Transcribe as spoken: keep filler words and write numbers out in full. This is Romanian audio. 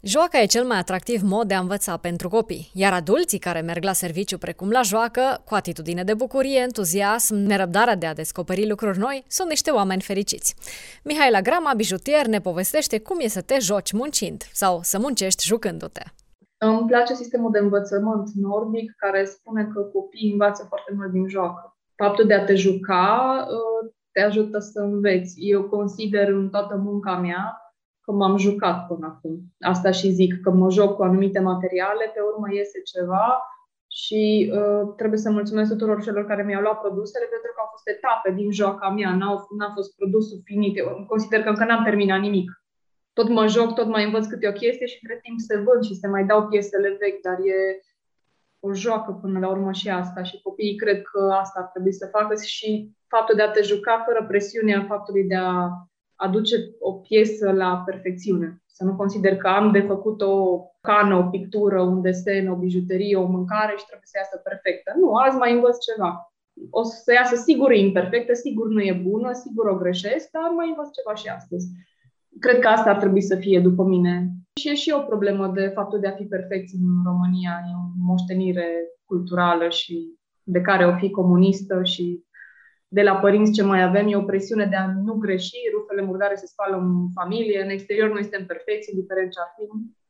Joaca e cel mai atractiv mod de a învăța pentru copii, iar adulții care merg la serviciu precum la joacă, cu atitudine de bucurie, entuziasm, nerăbdarea de a descoperi lucruri noi, sunt niște oameni fericiți. Mihaela Grama, bijutier, ne povestește cum e să te joci muncind sau să muncești jucându-te. Îmi place sistemul de învățământ nordic care spune că copiii învață foarte mult din joacă. Faptul de a te juca te ajută să înveți. Eu consider în toată munca mea că m-am jucat până acum. Asta și zic, că mă joc cu anumite materiale, pe urmă iese ceva și uh, trebuie să mulțumesc tuturor celor care mi-au luat produsele pentru că au fost etape din joaca mea, n-au, n-a fost produsul finit. Eu consider că încă n-am terminat nimic. Tot mă joc, tot mai învăț câte o chestie și între timp se vând și se mai dau piesele vechi, dar e o joacă până la urmă și asta și copiii cred că asta ar trebui să facă și faptul de a te juca fără presiunea faptului de a aduce o piesă la perfecțiune. Să nu consider că am de făcut o cană, o pictură, un desen, o bijuterie, o mâncare și trebuie să iasă perfectă. Nu, azi mai învăț ceva. O să iasă sigur imperfectă, sigur nu e bună, sigur o greșesc, dar mai învăț ceva și astăzi. Cred că asta ar trebui să fie după mine. Și e și o problemă de faptul de a fi perfecți în România. E o moștenire culturală și de care o fi comunistă și de la părinți ce mai avem e o presiune de a nu greși, rufele murdare se spală în familie, în exterior noi suntem perfecți, indiferent ce ar fi.